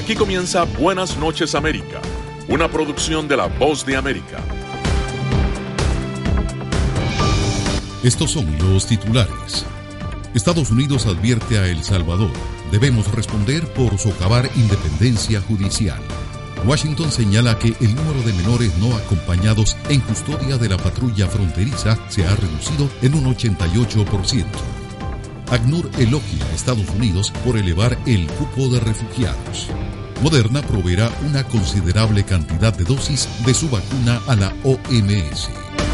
Aquí comienza Buenas noches América, una producción de La Voz de América. Estos son los titulares. Estados Unidos advierte a El Salvador: debemos responder por socavar independencia judicial. Washington señala que el número de menores no acompañados en custodia de la patrulla fronteriza se ha reducido en un 88%. ACNUR elogia a Estados Unidos por elevar el cupo de refugiados. Moderna proveerá una considerable cantidad de dosis de su vacuna a la OMS.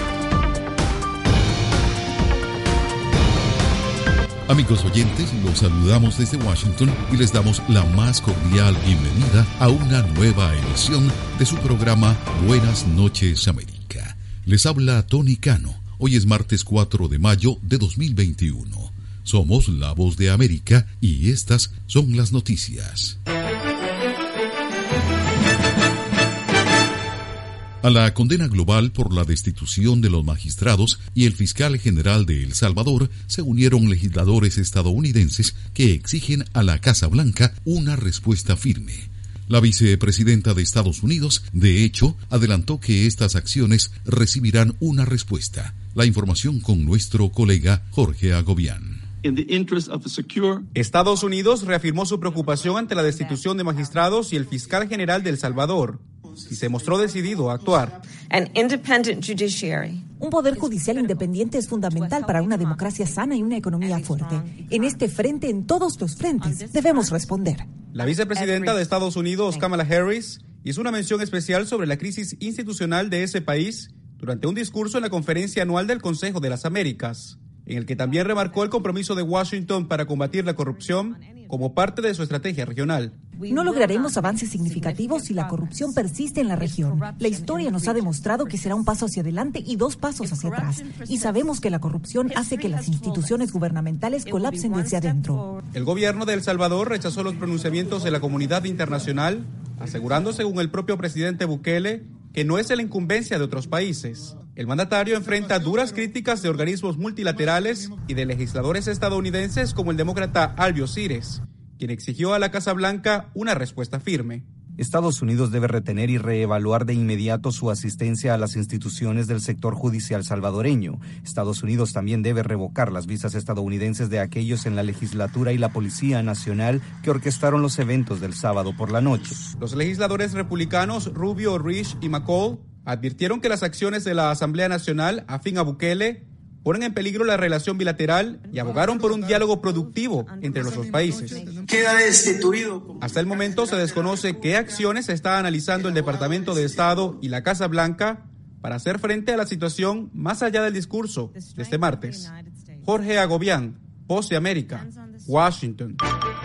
Amigos oyentes, los saludamos desde Washington y les damos la más cordial bienvenida a una nueva emisión de su programa Buenas noches América. Les habla Tony Cano. Hoy es martes 4 de mayo de 2021. Somos La Voz de América y estas son las noticias. A la condena global por la destitución de los magistrados y el fiscal general de El Salvador se unieron legisladores estadounidenses que exigen a la Casa Blanca una respuesta firme. La vicepresidenta de Estados Unidos, de hecho, adelantó que estas acciones recibirán una respuesta. La información con nuestro colega Jorge Agobián. Estados Unidos reafirmó su preocupación ante la destitución de magistrados y el fiscal general de El Salvador y se mostró decidido a actuar. Un poder judicial independiente es fundamental para una democracia sana y una economía fuerte. En este frente, en todos los frentes, debemos responder. La vicepresidenta de Estados Unidos, Kamala Harris, hizo una mención especial sobre la crisis institucional de ese país durante un discurso en la conferencia anual del Consejo de las Américas, en el que también remarcó el compromiso de Washington para combatir la corrupción como parte de su estrategia regional. No lograremos avances significativos si la corrupción persiste en la región. La historia nos ha demostrado que será un paso hacia adelante y dos pasos hacia atrás. Y sabemos que la corrupción hace que las instituciones gubernamentales colapsen desde adentro. El gobierno de El Salvador rechazó los pronunciamientos de la comunidad internacional, asegurando, según el propio presidente Bukele, que no es la incumbencia de otros países. El mandatario enfrenta duras críticas de organismos multilaterales y de legisladores estadounidenses como el demócrata Albio Cires, quien exigió a la Casa Blanca una respuesta firme. Estados Unidos debe retener y reevaluar de inmediato su asistencia a las instituciones del sector judicial salvadoreño. Estados Unidos también debe revocar las visas estadounidenses de aquellos en la legislatura y la Policía Nacional que orquestaron los eventos del sábado por la noche. Los legisladores republicanos Rubio, Risch y McCall advirtieron que las acciones de la Asamblea Nacional afín a Bukele ponen en peligro la relación bilateral y abogaron por un diálogo productivo entre los dos países. Queda destituido. Hasta el momento se desconoce qué acciones está analizando el Departamento de Estado y la Casa Blanca para hacer frente a la situación más allá del discurso de este martes. Jorge Agobián, Voz de América, Washington.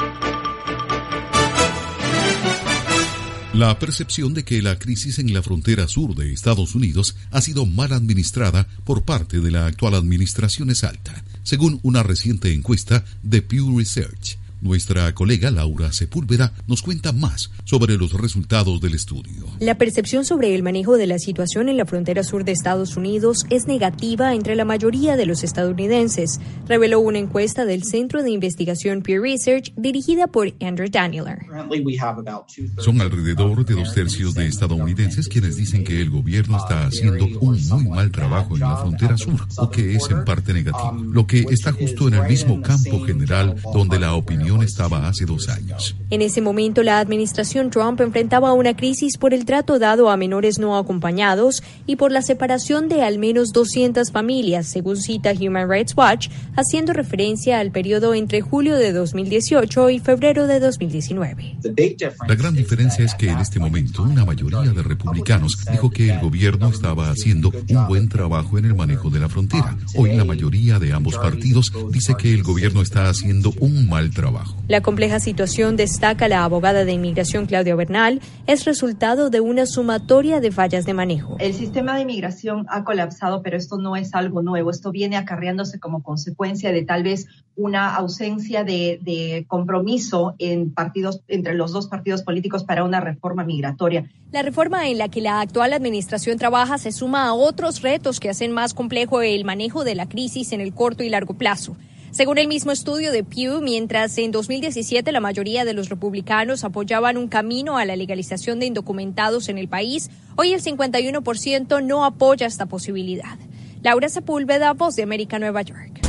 La percepción de que la crisis en la frontera sur de Estados Unidos ha sido mal administrada por parte de la actual administración es alta, según una reciente encuesta de Pew Research. Nuestra colega Laura Sepúlveda nos cuenta más sobre los resultados del estudio. La percepción sobre el manejo de la situación en la frontera sur de Estados Unidos es negativa entre la mayoría de los estadounidenses, reveló una encuesta del Centro de Investigación Pew Research dirigida por Andrew Danieler. Son alrededor de 2/3 de estadounidenses quienes dicen que el gobierno está haciendo un muy mal trabajo en la frontera sur, o que es en parte negativo, lo que está justo en el mismo campo general donde la opinión estaba hace 2 años. En ese momento, la administración Trump enfrentaba una crisis por el trato dado a menores no acompañados y por la separación de al menos 200 familias, según cita Human Rights Watch, haciendo referencia al periodo entre julio de 2018 y febrero de 2019. La gran diferencia es que en este momento una mayoría de republicanos dijo que el gobierno estaba haciendo un buen trabajo en el manejo de la frontera. Hoy la mayoría de ambos partidos dice que el gobierno está haciendo un mal trabajo. La compleja situación, destaca la abogada de inmigración Claudia Bernal, es resultado de una sumatoria de fallas de manejo. El sistema de inmigración ha colapsado, pero esto no es algo nuevo. Esto viene acarreándose como consecuencia de tal vez una ausencia de compromiso entre los dos partidos políticos para una reforma migratoria. La reforma en la que la actual administración trabaja se suma a otros retos que hacen más complejo el manejo de la crisis en el corto y largo plazo. Según el mismo estudio de Pew, mientras en 2017 la mayoría de los republicanos apoyaban un camino a la legalización de indocumentados en el país, hoy el 51% no apoya esta posibilidad. Laura Sepúlveda, Voz de América, Nueva York.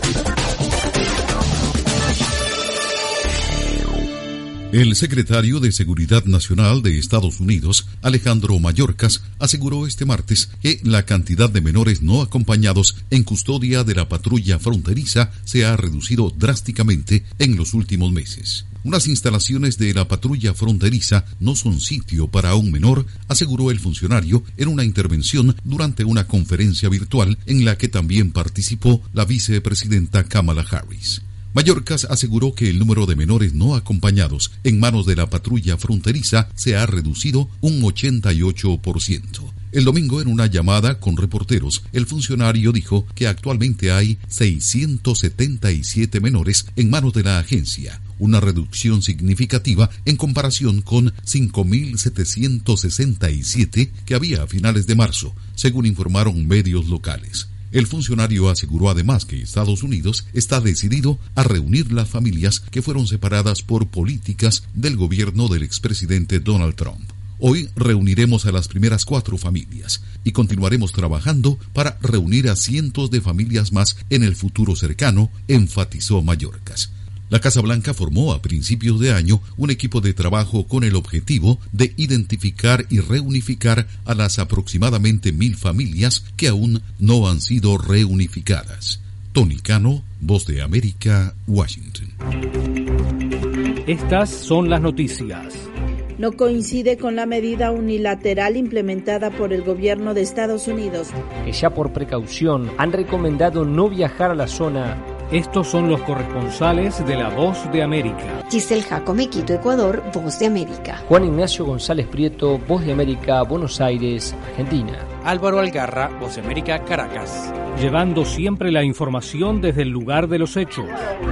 El secretario de Seguridad Nacional de Estados Unidos, Alejandro Mayorkas, aseguró este martes que la cantidad de menores no acompañados en custodia de la patrulla fronteriza se ha reducido drásticamente en los últimos meses. Unas instalaciones de la patrulla fronteriza no son sitio para un menor, aseguró el funcionario en una intervención durante una conferencia virtual en la que también participó la vicepresidenta Kamala Harris. Mayorkas aseguró que el número de menores no acompañados en manos de la patrulla fronteriza se ha reducido un 88%. El domingo, en una llamada con reporteros, el funcionario dijo que actualmente hay 677 menores en manos de la agencia, una reducción significativa en comparación con 5.767 que había a finales de marzo, según informaron medios locales. El funcionario aseguró además que Estados Unidos está decidido a reunir las familias que fueron separadas por políticas del gobierno del expresidente Donald Trump. Hoy reuniremos a las primeras 4 familias y continuaremos trabajando para reunir a cientos de familias más en el futuro cercano, enfatizó Mayorkas. La Casa Blanca formó a principios de año un equipo de trabajo con el objetivo de identificar y reunificar a las aproximadamente 1,000 familias que aún no han sido reunificadas. Tony Cano, Voz de América, Washington. Estas son las noticias. No coincide con la medida unilateral implementada por el gobierno de Estados Unidos, que ya por precaución han recomendado no viajar a la zona. Estos son los corresponsales de La Voz de América. Giselle Jacome, Quito, Ecuador, Voz de América. Juan Ignacio González Prieto, Voz de América, Buenos Aires, Argentina. Álvaro Algarra, Voz de América, Caracas. Llevando siempre la información desde el lugar de los hechos.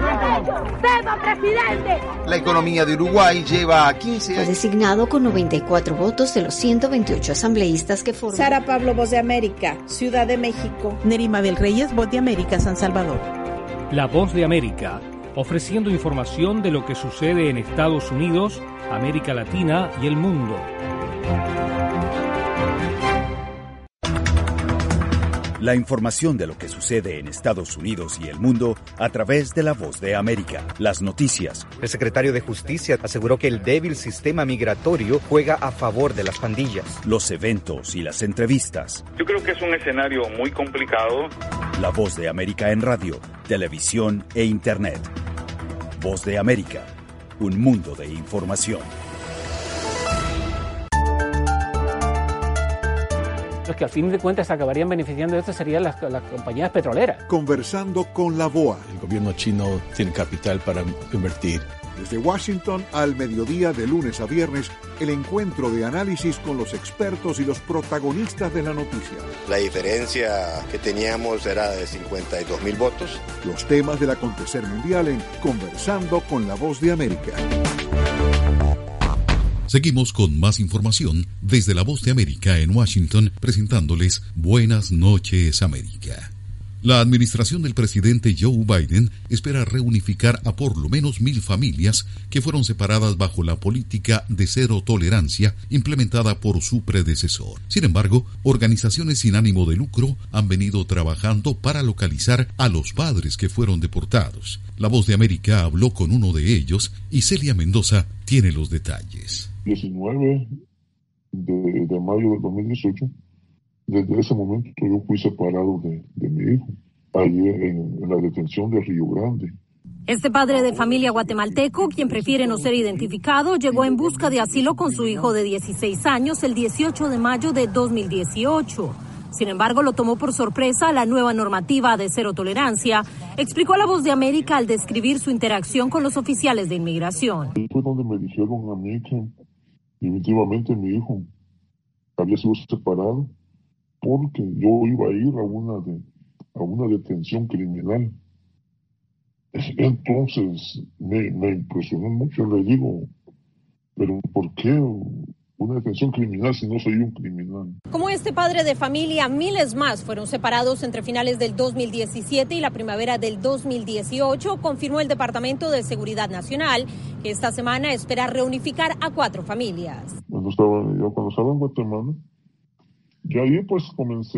La economía de Uruguay lleva a 15 años. Fue designado con 94 votos de los 128 asambleístas que forman. Sara Pablo, Voz de América, Ciudad de México. Nerima Bel Reyes, Voz de América, San Salvador. La Voz de América, ofreciendo información de lo que sucede en Estados Unidos, América Latina y el mundo. La información de lo que sucede en Estados Unidos y el mundo a través de La Voz de América. Las noticias. El secretario de Justicia aseguró que el débil sistema migratorio juega a favor de las pandillas. Los eventos y las entrevistas. Yo creo que es un escenario muy complicado. La Voz de América en radio, televisión e internet. Voz de América, un mundo de información. Los que al fin de cuentas acabarían beneficiando de esto serían las compañías petroleras. Conversando con la BOA. El gobierno chino tiene capital para invertir. Desde Washington al mediodía de lunes a viernes, el encuentro de análisis con los expertos y los protagonistas de la noticia. La diferencia que teníamos era de 52,000 votos. Los temas del acontecer mundial en Conversando con la Voz de América. Seguimos con más información desde La Voz de América en Washington, presentándoles Buenas noches, América. La administración del presidente Joe Biden espera reunificar a por lo menos 1,000 familias que fueron separadas bajo la política de cero tolerancia implementada por su predecesor. Sin embargo, organizaciones sin ánimo de lucro han venido trabajando para localizar a los padres que fueron deportados. La Voz de América habló con uno de ellos y Celia Mendoza tiene los detalles. 19 de mayo del 2018, desde ese momento yo fui separado de mi hijo, allí en la detención de Río Grande. Este padre de familia guatemalteco, quien prefiere no ser identificado, llegó en busca de asilo con su hijo de 16 años el 18 de mayo de 2018. Sin embargo, lo tomó por sorpresa la nueva normativa de cero tolerancia, explicó a La Voz de América al describir su interacción con los oficiales de inmigración. Fue donde me dijeron a mí que definitivamente mi hijo había sido separado porque yo iba a ir a una detención criminal. Entonces me impresionó mucho, le digo, pero ¿por qué una detención criminal si no soy un criminal. Como este padre de familia, miles más fueron separados entre finales del 2017 y la primavera del 2018, confirmó el Departamento de Seguridad Nacional, que esta semana espera reunificar a 4 familias. Cuando estaba en Guatemala, y ahí pues comencé,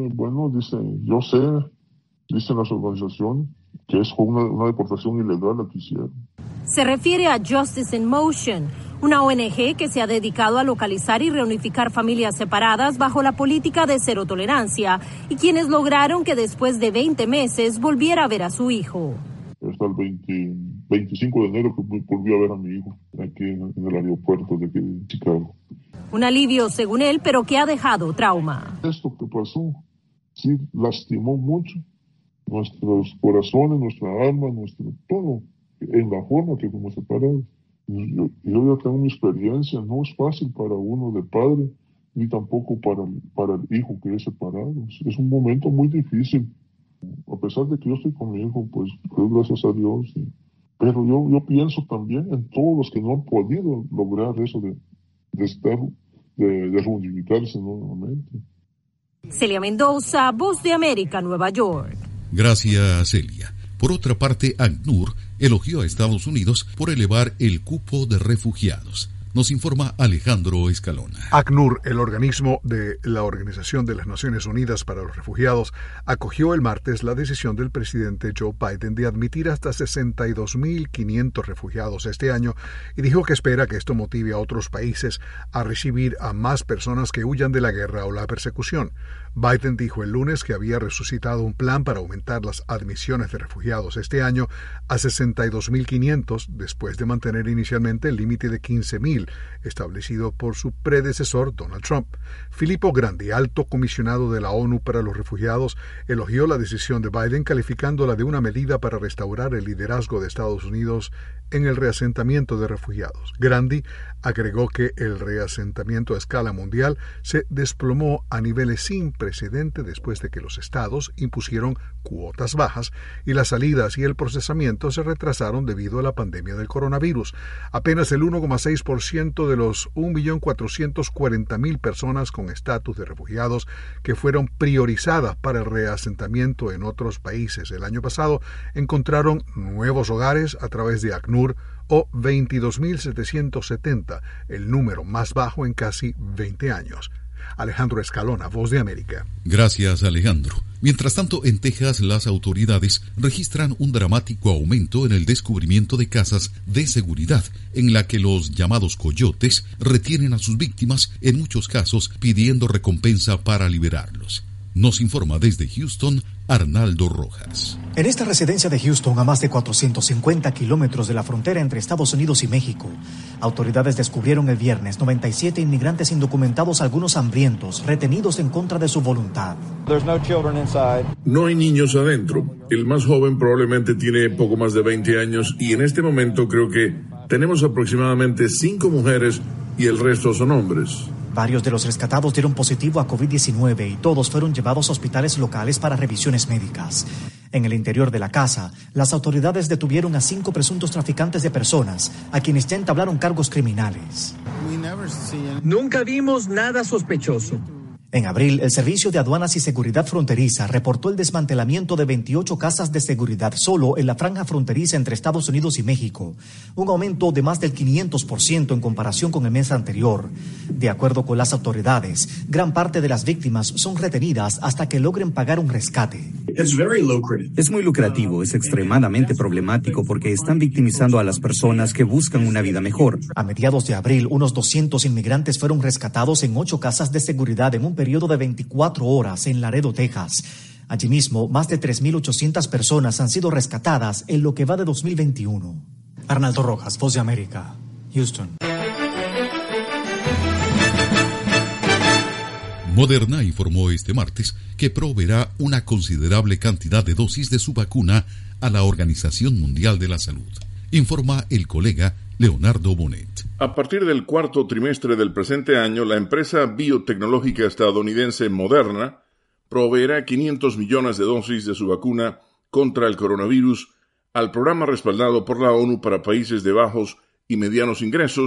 dicen las organizaciones, que es una deportación ilegal la que hicieron. Se refiere a Justice in Motion, una ONG que se ha dedicado a localizar y reunificar familias separadas bajo la política de cero tolerancia y quienes lograron que después de 20 meses volviera a ver a su hijo. Hasta el 25 de enero que volví a ver a mi hijo aquí en el aeropuerto de Chicago. Un alivio según él, pero que ha dejado trauma. Esto que pasó, sí, lastimó mucho nuestros corazones, nuestra alma, nuestro todo, en la forma que fuimos separados. Yo ya tengo mi experiencia, no es fácil para uno de padre, ni tampoco para el hijo que es separado. Es un momento muy difícil. A pesar de que yo estoy con mi hijo, pues gracias a Dios. Sí. Pero yo pienso también en todos los que no han podido lograr eso de reunificarse nuevamente. Celia Mendoza, Voz de América, Nueva York. Gracias, Celia. Por otra parte, ACNUR elogió a Estados Unidos por elevar el cupo de refugiados. Nos informa Alejandro Escalona. ACNUR, el organismo de la Organización de las Naciones Unidas para los Refugiados, acogió el martes la decisión del presidente Joe Biden de admitir hasta 62.500 refugiados este año y dijo que espera que esto motive a otros países a recibir a más personas que huyan de la guerra o la persecución. Biden dijo el lunes que había resucitado un plan para aumentar las admisiones de refugiados este año a 62.500 después de mantener inicialmente el límite de 15.000 establecido por su predecesor Donald Trump. Filippo Grandi, alto comisionado de la ONU para los refugiados, elogió la decisión de Biden calificándola de una medida para restaurar el liderazgo de Estados Unidos en el reasentamiento de refugiados. Grandi agregó que el reasentamiento a escala mundial se desplomó a niveles sin precedente después de que los estados impusieron cuotas bajas y las salidas y el procesamiento se retrasaron debido a la pandemia del coronavirus. Apenas el 1,6% de los 1.440.000 personas con estatus de refugiados que fueron priorizadas para el reasentamiento en otros países el año pasado encontraron nuevos hogares a través de ACNUR, o 22.770, el número más bajo en casi 20 años. Alejandro Escalona, Voz de América. Gracias, Alejandro. Mientras tanto, en Texas, las autoridades registran un dramático aumento en el descubrimiento de casas de seguridad, en la que los llamados coyotes retienen a sus víctimas, en muchos casos pidiendo recompensa para liberarlos. Nos informa desde Houston, Arnaldo Rojas. En esta residencia de Houston, a más de 450 kilómetros de la frontera entre Estados Unidos y México, autoridades descubrieron el viernes 97 inmigrantes indocumentados, algunos hambrientos, retenidos en contra de su voluntad. No hay niños adentro. El más joven probablemente tiene poco más de 20 años y en este momento creo que tenemos aproximadamente 5 mujeres y el resto son hombres. Varios de los rescatados dieron positivo a COVID-19 y todos fueron llevados a hospitales locales para revisiones médicas. En el interior de la casa, las autoridades detuvieron a 5 presuntos traficantes de personas, a quienes ya entablaron cargos criminales. Nunca vimos nada sospechoso. En abril, el Servicio de Aduanas y Seguridad Fronteriza reportó el desmantelamiento de 28 casas de seguridad solo en la franja fronteriza entre Estados Unidos y México, un aumento de más del 500% en comparación con el mes anterior. De acuerdo con las autoridades, gran parte de las víctimas son retenidas hasta que logren pagar un rescate. Es muy lucrativo, es extremadamente problemático porque están victimizando a las personas que buscan una vida mejor. A mediados de abril, unos 200 inmigrantes fueron rescatados en 8 casas de seguridad en un periodo de 24 horas en Laredo, Texas. Allí mismo, más de 3.800 personas han sido rescatadas en lo que va de 2021. Arnaldo Rojas, Voz de América, Houston. Moderna informó este martes que proveerá una considerable cantidad de dosis de su vacuna a la Organización Mundial de la Salud. Informa el colega Leonardo Bonet. A partir del cuarto trimestre del presente año, la empresa biotecnológica estadounidense Moderna proveerá 500 millones de dosis de su vacuna contra el coronavirus al programa respaldado por la ONU para países de bajos y medianos ingresos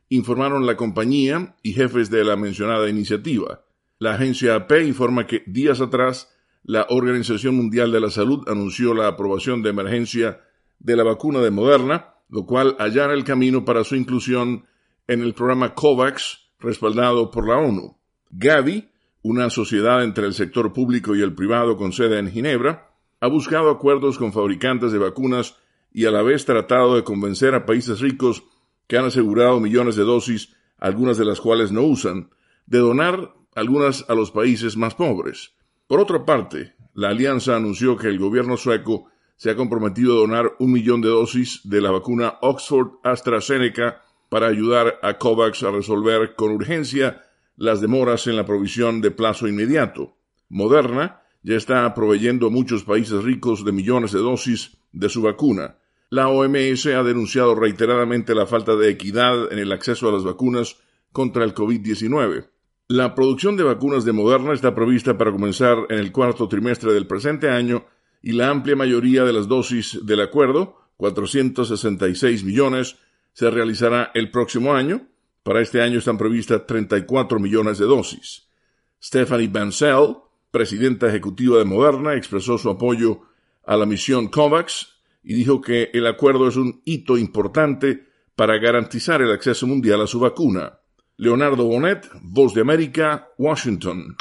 informaron la compañía y jefes de la mencionada iniciativa. La agencia AP informa que días atrás la Organización Mundial de la Salud anunció la aprobación de emergencia de la vacuna de Moderna, lo cual allana el camino para su inclusión en el programa COVAX, respaldado por la ONU. Gavi, una sociedad entre el sector público y el privado con sede en Ginebra, ha buscado acuerdos con fabricantes de vacunas y a la vez tratado de convencer a países ricos que han asegurado millones de dosis, algunas de las cuales no usan, de donar algunas a los países más pobres. Por otra parte, la alianza anunció que el gobierno sueco se ha comprometido a donar 1 millón de dosis de la vacuna Oxford AstraZeneca para ayudar a COVAX a resolver con urgencia las demoras en la provisión de plazo inmediato. Moderna ya está proveyendo a muchos países ricos de millones de dosis de su vacuna. La OMS ha denunciado reiteradamente la falta de equidad en el acceso a las vacunas contra el COVID-19. La producción de vacunas de Moderna está prevista para comenzar en el cuarto trimestre del presente año y la amplia mayoría de las dosis del acuerdo, 466 millones, se realizará el próximo año. Para este año están previstas 34 millones de dosis. Stephanie Bancel, presidenta ejecutiva de Moderna, expresó su apoyo a la misión COVAX y dijo que el acuerdo es un hito importante para garantizar el acceso mundial a su vacuna. Leonardo Bonet, Voz de América, Washington.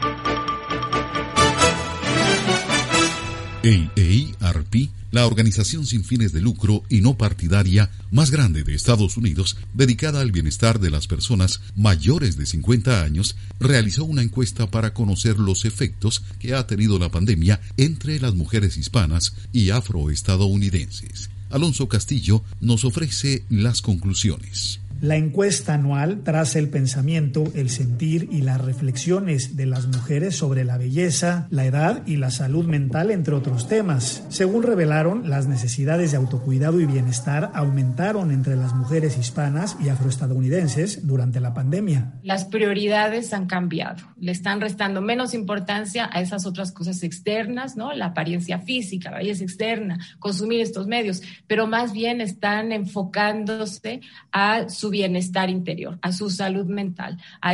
AARP, la organización sin fines de lucro y no partidaria más grande de Estados Unidos, dedicada al bienestar de las personas mayores de 50 años, realizó una encuesta para conocer los efectos que ha tenido la pandemia entre las mujeres hispanas y afroestadounidenses. Alonso Castillo nos ofrece las conclusiones. La encuesta anual traza el pensamiento, el sentir y las reflexiones de las mujeres sobre la belleza, la edad y la salud mental, entre otros temas. Según revelaron, las necesidades de autocuidado y bienestar aumentaron entre las mujeres hispanas y afroestadounidenses durante la pandemia. Las prioridades han cambiado. Le están restando menos importancia a esas otras cosas externas, ¿no? La apariencia física, la belleza externa, consumir estos medios, pero más bien están enfocándose a su bienestar interior, a su salud mental,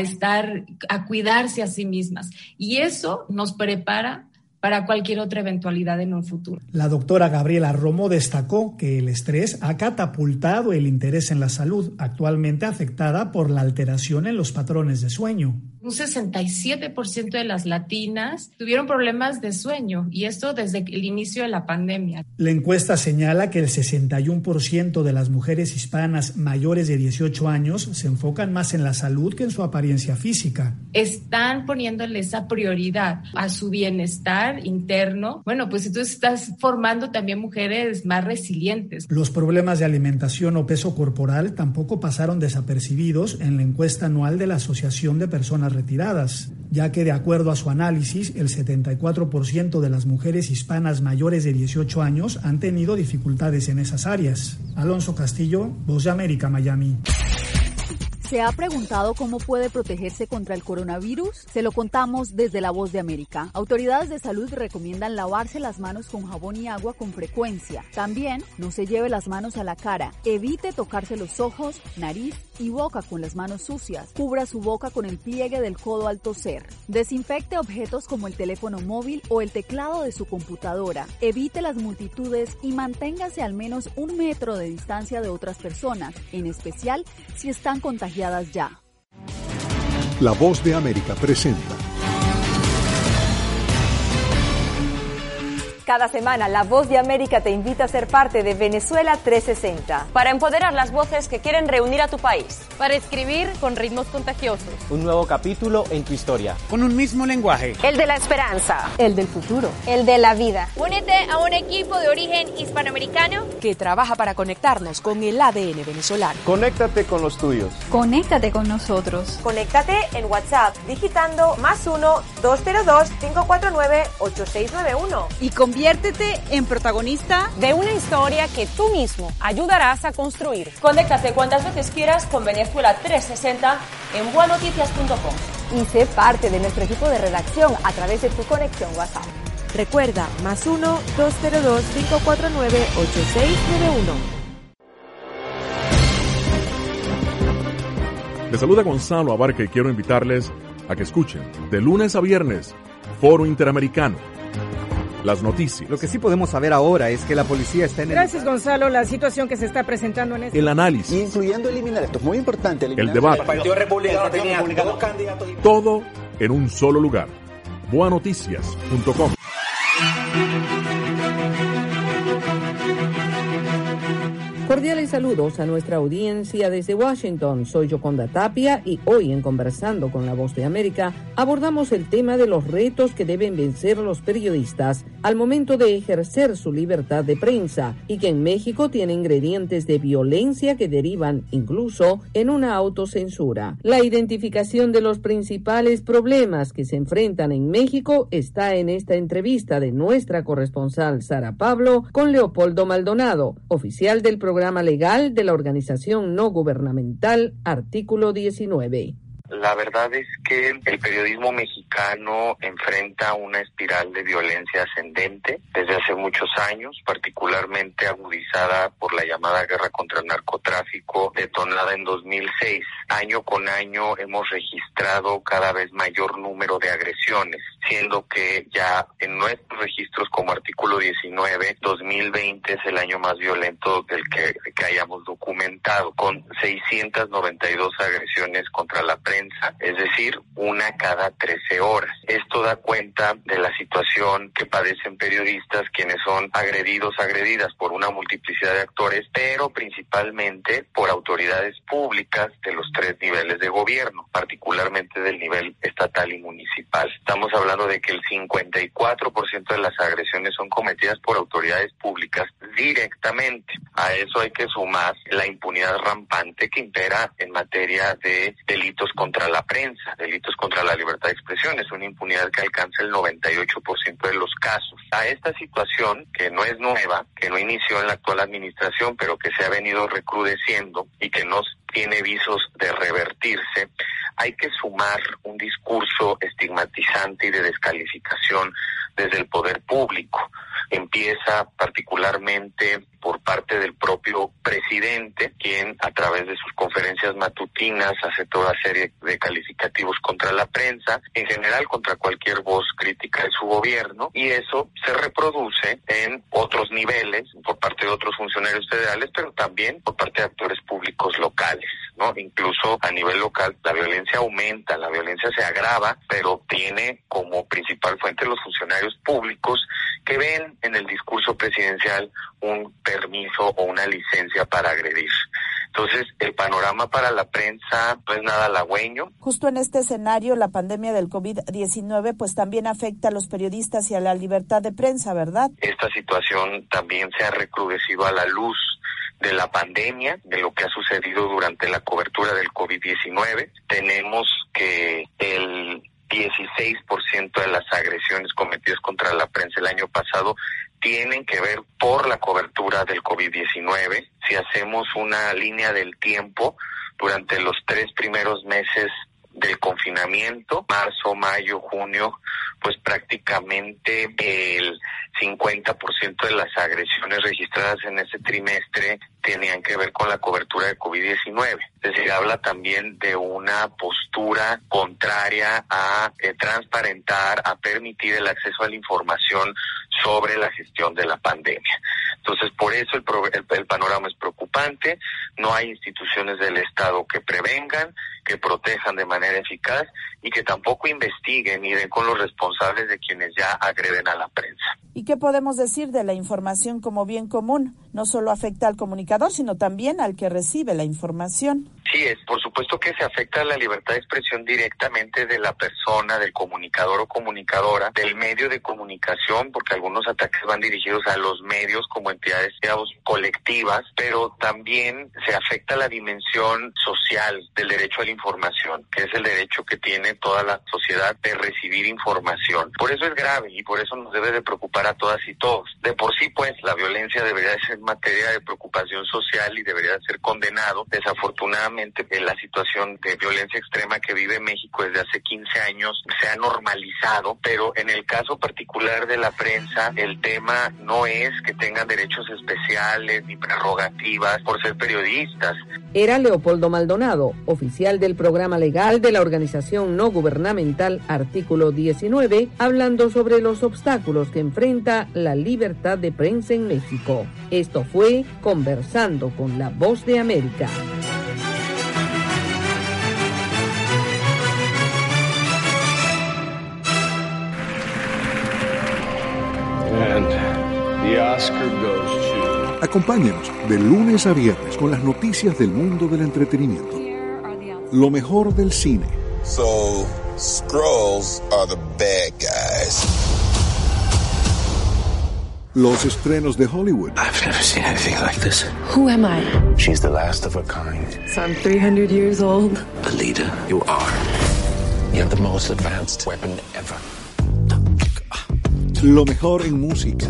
a cuidarse a sí mismas. Y eso nos prepara para cualquier otra eventualidad en un futuro. La doctora Gabriela Romo destacó que el estrés ha catapultado el interés en la salud, actualmente afectada por la alteración en los patrones de sueño. Un 67% de las latinas tuvieron problemas de sueño, y esto desde el inicio de la pandemia. La encuesta señala que el 61% de las mujeres hispanas mayores de 18 años se enfocan más en la salud que en su apariencia física. Están poniéndole esa prioridad a su bienestar interno. Bueno, pues entonces estás formando también mujeres más resilientes. Los problemas de alimentación o peso corporal tampoco pasaron desapercibidos en la encuesta anual de la Asociación de Personas Retiradas, ya que de acuerdo a su análisis, el 74% de las mujeres hispanas mayores de 18 años han tenido dificultades en esas áreas. Alonso Castillo, Voz de América, Miami. ¿Se ha preguntado cómo puede protegerse contra el coronavirus? Se lo contamos desde La Voz de América. Autoridades de salud recomiendan lavarse las manos con jabón y agua con frecuencia. También no se lleve las manos a la cara. Evite tocarse los ojos, nariz y boca con las manos sucias. Cubra su boca con el pliegue del codo al toser. Desinfecte objetos como el teléfono móvil o el teclado de su computadora. Evite las multitudes y manténgase al menos 1 metro de distancia de otras personas, en especial si están contagiadas ya. La Voz de América presenta. Cada semana, La Voz de América te invita a ser parte de Venezuela 360. Para empoderar las voces que quieren reunir a tu país. Para escribir con ritmos contagiosos. Un nuevo capítulo en tu historia. Con un mismo lenguaje. El de la esperanza. El del futuro. El de la vida. Únete a un equipo de origen hispanoamericano que trabaja para conectarnos con el ADN venezolano. Conéctate con los tuyos. Conéctate con nosotros. Conéctate en WhatsApp digitando +1 202 549 8691. Y conviértete en protagonista de una historia que tú mismo ayudarás a construir. Conéctate cuantas veces quieras con Venezuela 360 en buenoticias.com. Y sé parte de nuestro equipo de redacción a través de tu conexión WhatsApp. Recuerda, +1 202 549 8691. Les saluda Gonzalo Abarca y quiero invitarles a que escuchen de lunes a viernes Foro Interamericano. Las noticias. Lo que sí podemos saber ahora es que la policía está en Gracias, Gonzalo. La situación que se está presentando en este... El análisis. Incluyendo eliminar, esto es muy importante. El debate. El Partido Republicano tenía dos candidatos. Todo en un solo lugar. boanoticias.com. Cordiales saludos a nuestra audiencia desde Washington. Soy Yoconda Tapia y hoy en Conversando con la Voz de América abordamos el tema de los retos que deben vencer los periodistas al momento de ejercer su libertad de prensa y que en México tiene ingredientes de violencia que derivan incluso en una autocensura. La identificación de los principales problemas que se enfrentan en México está en esta entrevista de nuestra corresponsal Sara Pablo con Leopoldo Maldonado, oficial del programa legal de la organización no gubernamental Artículo 19. La verdad es que el periodismo mexicano enfrenta una espiral de violencia ascendente desde hace muchos años, particularmente agudizada por la llamada guerra contra el narcotráfico detonada en 2006. Año con año hemos registrado cada vez mayor número de agresiones, siendo que ya en nuestros registros como Artículo 19, 2020 es el año más violento del que hayamos documentado, con 692 agresiones contra la prensa, es decir, una cada 13 horas. Esto da cuenta de la situación que padecen periodistas, quienes son agredidas por una multiplicidad de actores, pero principalmente por autoridades públicas de los 3 niveles de gobierno, particularmente del nivel estatal y municipal. Estamos hablando de que el 54% de las agresiones son cometidas por autoridades públicas directamente. A eso hay que sumar la impunidad rampante que impera en materia de delitos contra la prensa, delitos contra la libertad de expresión. Es una impunidad que alcanza el 98% de los casos. A esta situación, que no es nueva, que no inició en la actual administración, pero que se ha venido recrudeciendo y que no tiene visos de revertirse, hay que sumar un discurso estigmatizante y de descalificación desde el poder público. Empieza particularmente por parte del propio presidente, quien a través de sus conferencias matutinas hace toda serie de calificativos contra la prensa, en general contra cualquier voz crítica de su gobierno, y eso se reproduce en otros niveles, por parte de otros funcionarios federales, pero también por parte de actores públicos locales, ¿no? Incluso a nivel local la violencia aumenta, la violencia se agrava, pero tiene como principal fuente los funcionarios públicos que ven en el discurso presidencial un permiso o una licencia para agredir. Entonces, el panorama para la prensa no es nada halagüeño. Justo en este escenario, la pandemia del COVID-19 pues también afecta a los periodistas y a la libertad de prensa, ¿verdad? Esta situación también se ha recrudecido a la luz de la pandemia, de lo que ha sucedido durante la cobertura del COVID-19. Tenemos que el 16% de las agresiones cometidas contra la prensa el año pasado tienen que ver por la cobertura del COVID-19. Si hacemos una línea del tiempo, durante los 3 primeros meses del confinamiento, marzo, mayo, junio, pues prácticamente el 50% de las agresiones registradas en ese trimestre tenían que ver con la cobertura de COVID-19. Es decir, habla también de una postura contraria a transparentar, a permitir el acceso a la información sobre la gestión de la pandemia. Entonces, por eso el panorama es preocupante. No hay instituciones del Estado que prevengan, que protejan de manera eficaz y que tampoco investiguen y den con los responsables de quienes ya agreden a la prensa. ¿Y qué podemos decir de la información como bien común? No solo afecta al comunicador, sino también al que recibe la información. Sí, por supuesto que se afecta a la libertad de expresión directamente de la persona, del comunicador o comunicadora, del medio de comunicación, porque algunos ataques van dirigidos a los medios como entidades, digamos, colectivas, pero también se afecta la dimensión social del derecho a la información, que es el derecho que tiene toda la sociedad de recibir información. Por eso es grave y por eso nos debe de preocupar a todas y todos. De por sí, pues, la violencia debería de ser materia de preocupación social y debería de ser condenado. Desafortunadamente, la situación de violencia extrema que vive México desde hace 15 años se ha normalizado, pero en el caso particular de la prensa, el tema no es que tengan derechos especiales ni prerrogativas por ser periodistas. Era Leopoldo Maldonado, oficial del del programa legal de la organización no gubernamental Artículo 19, hablando sobre los obstáculos que enfrenta la libertad de prensa en México. Esto fue Conversando con la Voz de América. And the Oscar goes to... Acompáñenos de lunes a viernes con las noticias del mundo del entretenimiento. Lo mejor del cine. So, Skrulls are the bad guys. Los estrenos de Hollywood. I've never seen anything like this. Who am I? She's the last of her kind. So I'm 300 years old. Alita, you are. You have the most advanced weapon ever. Lo mejor en música.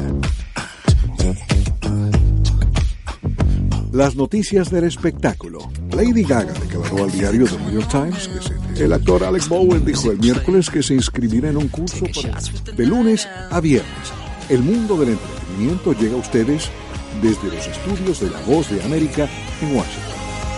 Las noticias del espectáculo. Lady Gaga declaró al diario The New York Times que el actor Alec Baldwin dijo el miércoles que se inscribirá en un curso de lunes a viernes. El mundo del entretenimiento llega a ustedes desde los estudios de La Voz de América en Washington.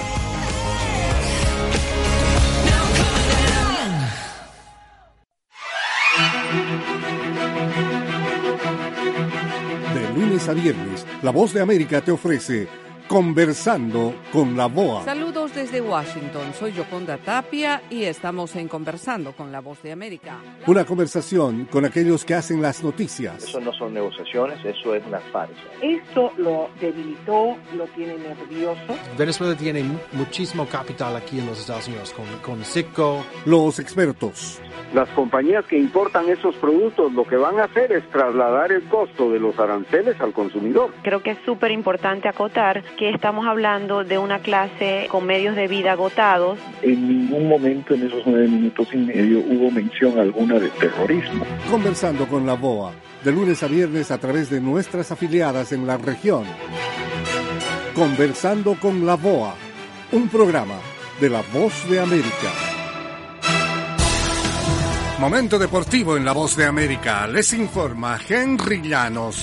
De lunes a viernes, La Voz de América te ofrece Conversando con la VOA. Saludos desde Washington, soy Yoconda Tapia y estamos en Conversando con la Voz de América. Una conversación con aquellos que hacen las noticias. Eso no son negociaciones, eso es una farsa. Esto lo debilitó, lo tiene nervioso. Venezuela tiene muchísimo capital aquí en los Estados Unidos, con Citgo. Los expertos. Las compañías que importan esos productos lo que van a hacer es trasladar el costo de los aranceles al consumidor. Creo que es súper importante acotar que estamos hablando de una clase con medios de vida agotados. En ningún momento en esos 9 minutos y medio hubo mención alguna de terrorismo. Conversando con la VOA, de lunes a viernes a través de nuestras afiliadas en la región. Conversando con la VOA, un programa de La Voz de América. Momento deportivo en La Voz de América. Les informa Henry Llanos.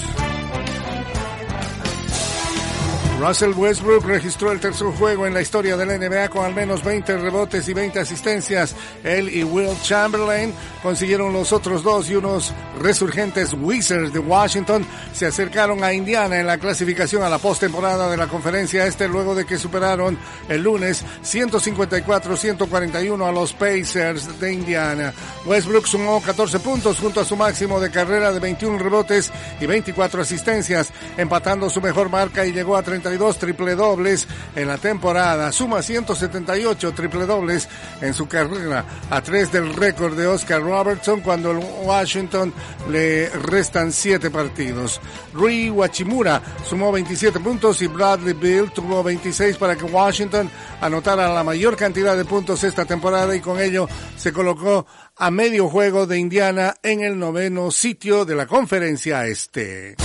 Russell Westbrook registró el tercer juego en la historia de la NBA con al menos 20 rebotes y 20 asistencias. Él y Wilt Chamberlain consiguieron los otros dos y unos resurgentes Wizards de Washington se acercaron a Indiana en la clasificación a la postemporada de la Conferencia Este luego de que superaron el lunes 154-141 a los Pacers de Indiana. Westbrook sumó 14 puntos junto a su máximo de carrera de 21 rebotes y 24 asistencias, empatando su mejor marca y llegó a 32 triple dobles en la temporada. Suma 178 triple dobles en su carrera, a 3 del récord de Oscar Robertson cuando el Washington le restan 7 partidos. Rui Hachimura sumó 27 puntos y Bradley Beal tuvo 26 para que Washington anotara la mayor cantidad de puntos esta temporada y con ello se colocó a medio juego de Indiana en el 9º sitio de la Conferencia Este.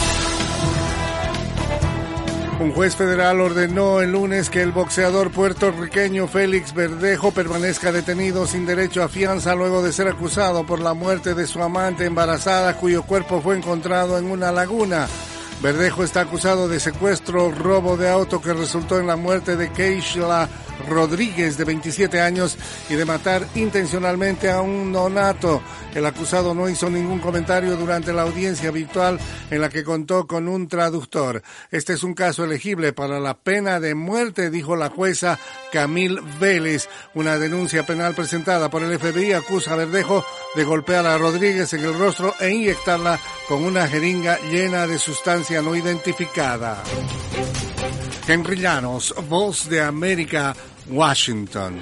Un juez federal ordenó el lunes que el boxeador puertorriqueño Félix Verdejo permanezca detenido sin derecho a fianza luego de ser acusado por la muerte de su amante embarazada cuyo cuerpo fue encontrado en una laguna. Verdejo está acusado de secuestro, robo de auto que resultó en la muerte de Keishla Rodríguez, de 27 años, y de matar intencionalmente a un nonato. El acusado no hizo ningún comentario durante la audiencia virtual en la que contó con un traductor. Este es un caso elegible para la pena de muerte, dijo la jueza Camille Vélez. Una denuncia penal presentada por el FBI acusa a Verdejo de golpear a Rodríguez en el rostro e inyectarla con una jeringa llena de sustancia no identificada. Henry Llanos, Voz de América, Washington.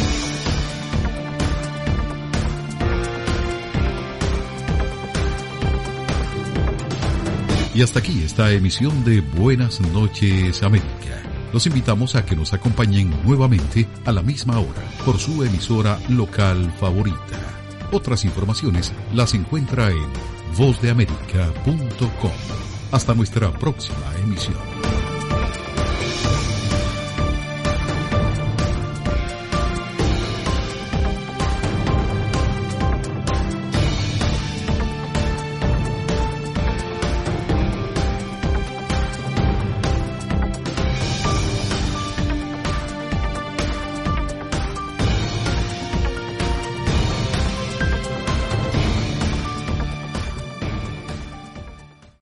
Y hasta aquí esta emisión de Buenas noches América. Los invitamos a que nos acompañen nuevamente a la misma hora por su emisora local favorita. Otras informaciones las encuentra en vozdeamerica.com. Hasta nuestra próxima emisión.